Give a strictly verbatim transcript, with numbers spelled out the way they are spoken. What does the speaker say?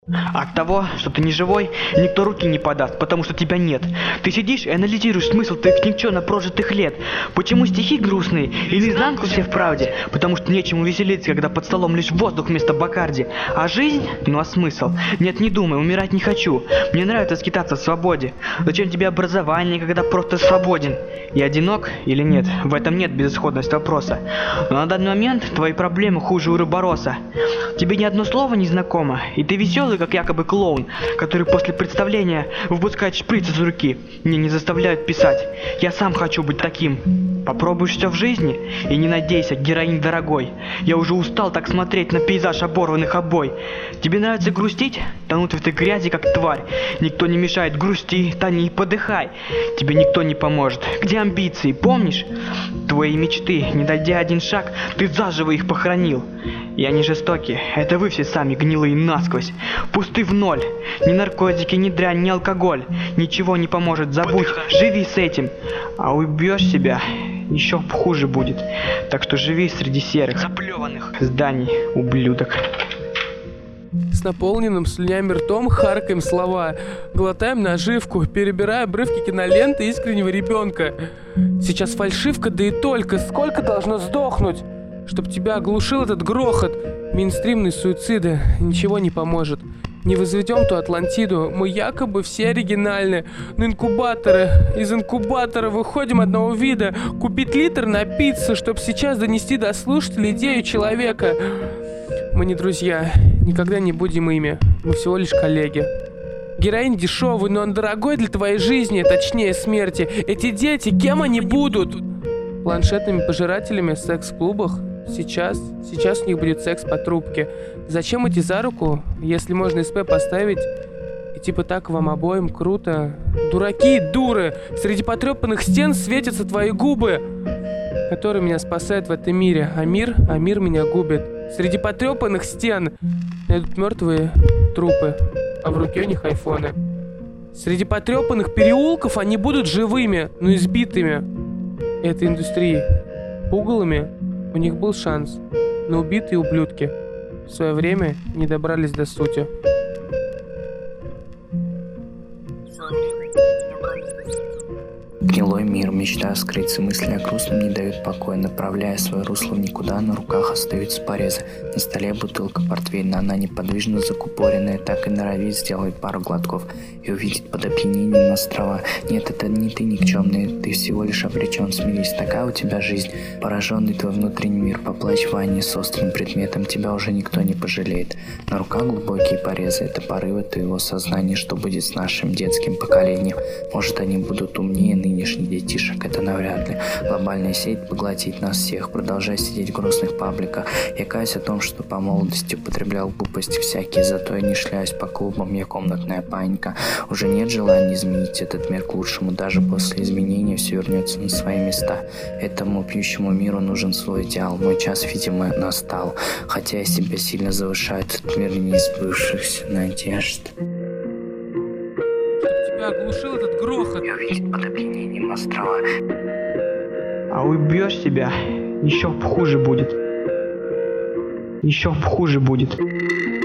От того, что ты не живой, никто руки не подаст, потому что тебя нет. Ты сидишь и анализируешь смысл твоих никчемно прожитых лет. Почему стихи грустные и наизнанку все в правде? Потому что нечему веселиться, когда под столом лишь воздух вместо Бакарди. А жизнь? Ну а смысл? Нет, не думай, умирать не хочу. Мне нравится скитаться в свободе. Зачем тебе образование, когда просто свободен? Я одинок или нет? В этом нет безысходности вопроса. Но на данный момент твои проблемы хуже уробороса. Тебе ни одно слово не знакомо, и ты веселый, как якобы клоун, который после представления выпускает шприц из руки. Мне не заставляют писать. Я сам хочу быть таким. Попробуешь все в жизни и не надейся, героинь дорогой. Я уже устал так смотреть на пейзаж оборванных обой. Тебе нравится грустить? Тонуть в этой грязи, как тварь. Никто не мешает, грусти, тони и подыхай. Тебе никто не поможет. Где амбиции, помнишь? Твои мечты, не дойдя один шаг, ты заживо их похоронил. Я не жестокий, это вы все сами гнилые насквозь. Пусты в ноль. Ни наркотики, ни дрянь, ни алкоголь. Ничего не поможет, забудь, живи с этим. А убьешь себя, еще хуже будет. Так что живи среди серых, заплеванных зданий, ублюдок. С наполненным слюнями ртом харкаем слова, глотаем наживку, перебирая обрывки киноленты искреннего ребенка. Сейчас фальшивка, да и только. Сколько должно сдохнуть, чтоб тебя оглушил этот грохот? Мейнстримные суициды, ничего не поможет. Не возведем ту Атлантиду, мы якобы все оригинальны. Но инкубаторы, из инкубатора выходим одного вида. Купить литр, напиться, чтоб сейчас донести до слушателей идею человека. Мы не друзья, никогда не будем ими, мы всего лишь коллеги. Героин дешевый, но он дорогой для твоей жизни, точнее смерти. Эти дети, кем они будут? Планшетными пожирателями в секс-клубах? Сейчас, сейчас у них будет секс по трубке. Зачем идти за руку, если можно СП поставить? И типа так вам обоим круто. Дураки, дуры, среди потрепанных стен светятся твои губы, которые меня спасают в этом мире, а мир, а мир меня губит. Среди потрепанных стен найдут мертвые трупы, а в руке у них айфоны. Среди потрепанных переулков они будут живыми, но избитыми этой индустрией. Пугалами у них был шанс, но убитые ублюдки в свое время не добрались до сути. Гнилой мир, мечта скрыться, мысли о грустном не дают покоя, направляя свое русло в никуда, на руках остаются порезы. На столе бутылка портвейна, она неподвижно закупоренная, так и норовит сделать пару глотков и увидеть под опьянением острова. Нет, это не ты никчемный, ты всего лишь обречен, смирись, такая у тебя жизнь. Пораженный твой внутренний мир, поплачь в ванне с острым предметом, тебя уже никто не пожалеет. На руках глубокие порезы, это порывы твоего сознания, что будет с нашим детским поколением. Может, они будут умнее нынешних детишек, это навряд ли. Глобальная сеть поглотит нас всех, продолжай сидеть в грустных пабликах. Я каюсь о том, что по молодости употреблял глупости всякие, зато я не шляюсь по клубам, я комнатная паника. Уже нет желания изменить этот мир к лучшему, даже после изменения все вернется на свои места. Этому пьющему миру нужен свой идеал, мой час, видимо, настал. Хотя я себя сильно завышаю, этот мир не из сбывшихся надежд. Тебя оглушил этот грохот. Я увидеть под опьянением острова. А убьешь себя, еще хуже будет. Еще хуже будет.